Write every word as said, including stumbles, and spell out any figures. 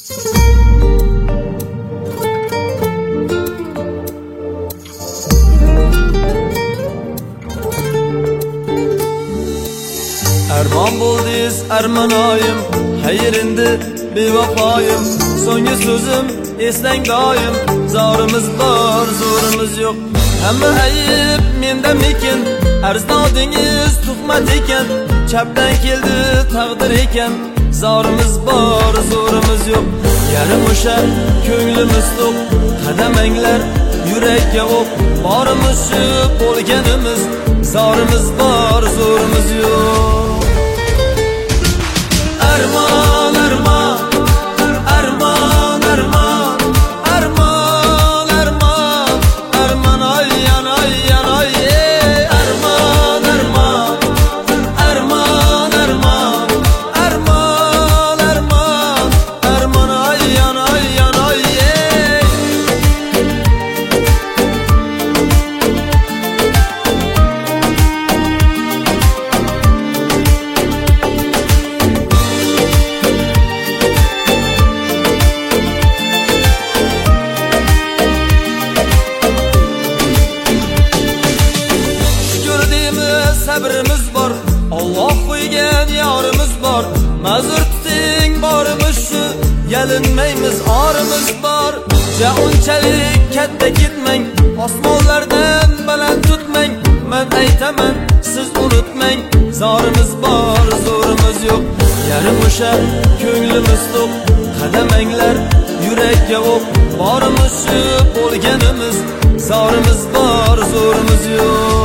Armon bo'ldingiz armanoyim, xayr endi bevafoyim. So'nggi so'zim eslang doim, zorimiz bor, zo'rimiz yo'q. Hamma ayib menda mekin, arzdodingiz tuhmat ekan. Chapdan keldi taqdir ekan, zorimiz bor, zo'rimiz yo'q. Yarim o'sha ko'nglimiz to'q, qadamanglar yurakka o'q. Borimiz shu bo'lganimiz, zorimiz bor, zo'rimiz yo'q. Armon, armon, armon, armon, armon, armon, armon, ay, ay, ay, armon, armon, armon, armon, armon, armon, armon, ay, ay, ay. Sabrimiz bor, Alloh qo'ygan yorimiz bor. Ma'zur tuting borimiz shu, yalinmaymiz orimiz bor. Ja unchalik katta ketmang, osmonlardan baland tutmang. Men aytaman, siz unutmang, zorimiz bor, zo'rimiz yo'q. Yarim o'sha ko'nglimiz to'q, qadamanglar yurakka o'q. Borimiz shu bo'lganimiz, zorimiz bor, zo'rimiz yo'q.